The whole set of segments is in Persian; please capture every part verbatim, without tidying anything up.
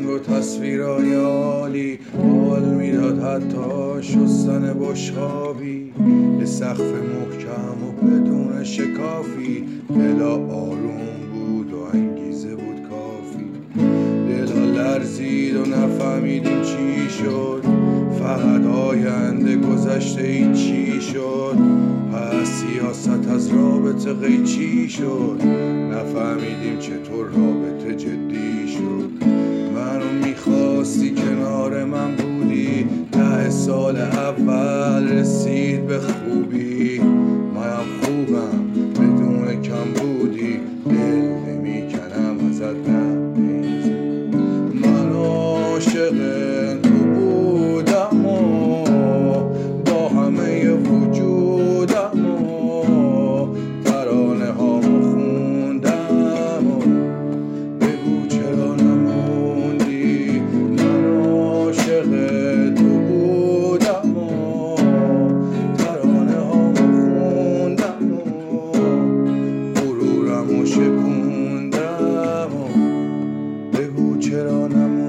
رنگ و تصویرهای عالی، حال میداد حتی شستن بشقابی. یه سقف محکم و بدون شکافی، دلا آروم بود و انگیزه بود کافی. دلا لرزید و نفهمیدیم چی شد، فقط آینده گذشته این چی شد. پس سیاست از رابطه قیچی شد، نفهمیدیم چطور رابطه جدی شد. منو میخواستی کنار من بودی، ده سال اول رسید به خوبی. منم خوبم بدون کم بودی، دل نمیکنم ازت نمیز. من عاشق تو بودم و با همه وجودم و ترانه هامو خوندم و بگو چرا نموندی. من عاشق تو بودم و ترانه هامو خوندم و غرورمو شکوندم و بگو چرا نموندی.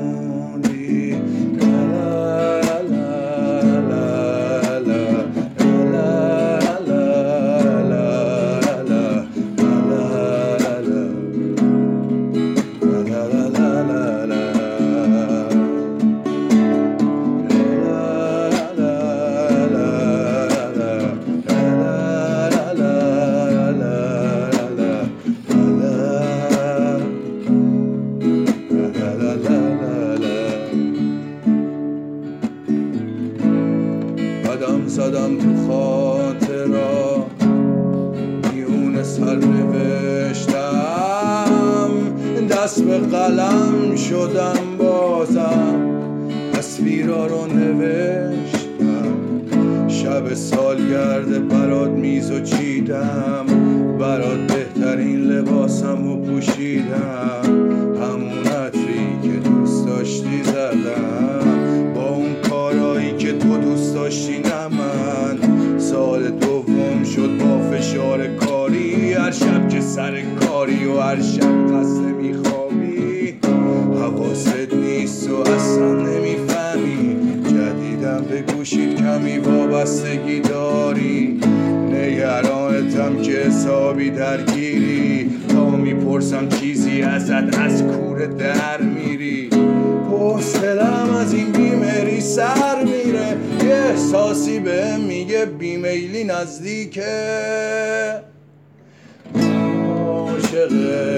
قدم زدم تو خاطرات، میون سر نوشتم، دست به قلم شدم بازم، تصویرها رو نوشتم. شب سالگرد برات میزو چیدم، برات بهترین لباسم رو پوشیدم. همون عطری که دوست داشتی زدم، با اون کارایی که تو دوست داشتی نه من. سال دوم شد با فشار کاری، هر شب که سر کاری و هر شب خسته میخوابی. حواست نیست و اصلا نمیفهمی، جدیدم به گوشید کمی وابستگی داری. نگرانتم که حسابی درگیری، تا میپرسم چیزی ازت از کوره در میری. حوصله‌ام از این بیمری سر میره، یه احساسی بهم میگه بیمیلی نزدیکه. عاشق